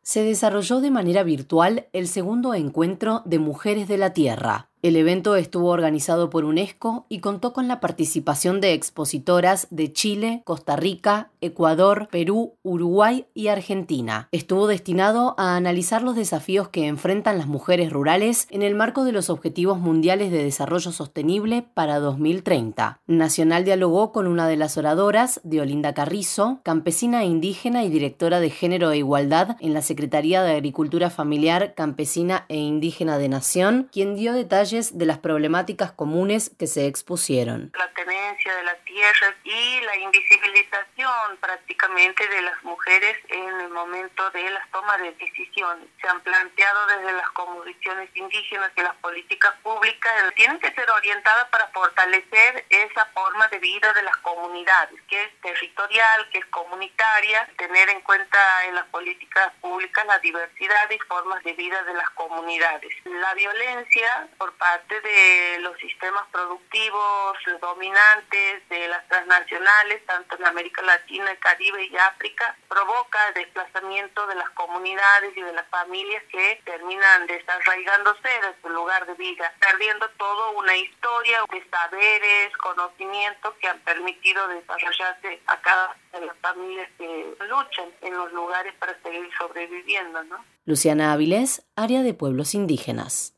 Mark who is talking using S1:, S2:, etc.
S1: Se desarrolló de manera virtual el segundo encuentro de Mujeres de la Tierra. El evento estuvo organizado por UNESCO y contó con la participación de expositoras de Chile, Costa Rica, Ecuador, Perú, Uruguay y Argentina. Estuvo destinado a analizar los desafíos que enfrentan las mujeres rurales en el marco de los Objetivos Mundiales de Desarrollo Sostenible para 2030. Nacional dialogó con una de las oradoras, Deolinda Carrizo, campesina e indígena y directora de Género e Igualdad en la Secretaría de Agricultura Familiar, Campesina e Indígena de Nación, quien dio detalles de las problemáticas comunes que se expusieron.
S2: La tenencia de las tierras y la invisibilización prácticamente de las mujeres en el momento de las tomas de decisiones. Se han planteado desde las cosmovisiones indígenas que las políticas públicas tienen que ser orientadas para fortalecer esa forma de vida de las comunidades, que es territorial, que es comunitaria, tener en cuenta en las políticas públicas la diversidad y formas de vida de las comunidades. La violencia por parte de los sistemas productivos dominantes de las transnacionales, tanto en América Latina, el Caribe y África, provoca el desplazamiento de las comunidades y de las familias que terminan desarraigándose de su lugar de vida, perdiendo toda una historia de saberes, conocimientos que han permitido desarrollarse a cada de las familias que luchan en los lugares para seguir sobreviviendo, ¿no?
S1: Luciana Avilés, Área de Pueblos Indígenas.